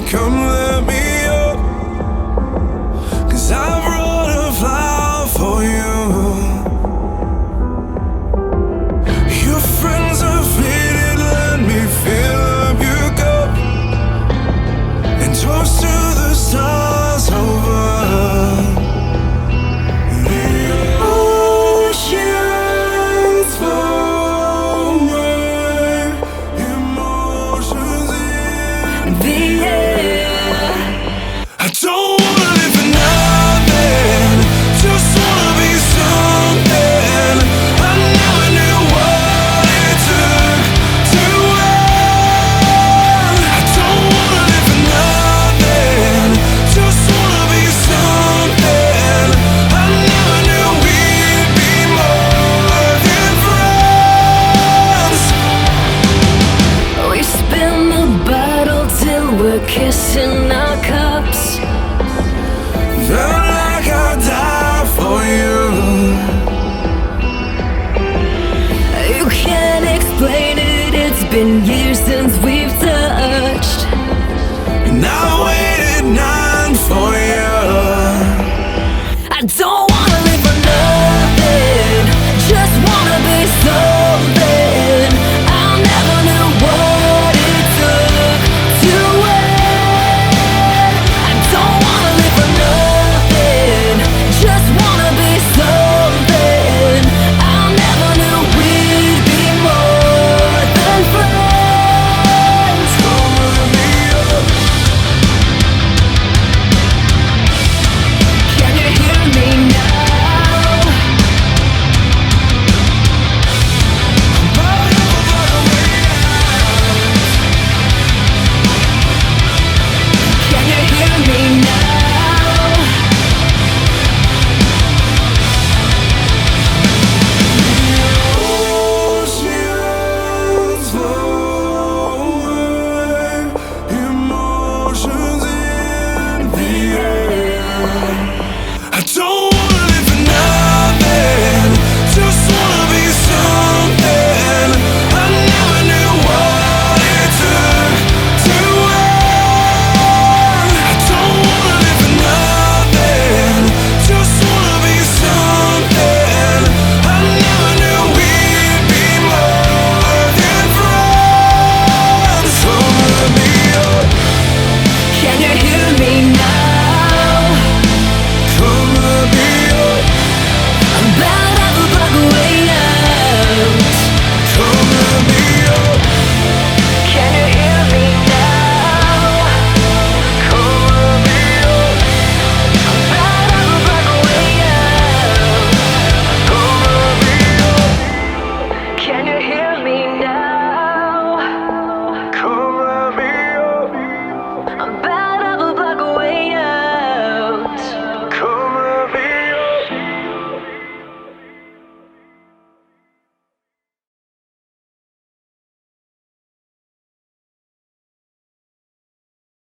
come let me up, 'cause I brought a flower for you. Your friends are faded, let me fill up your cup and toast to the stars over. I don't wanna live for nothing, just wanna be something. I never knew what it took to win. I don't wanna live for nothing, just wanna be something. I never knew we'd be more than friends. We spin the bottle till we're kissing our cups. Felt like I'd die for you. You can't explain it, it's been years since we've touched. And I waited 9 for you. I don't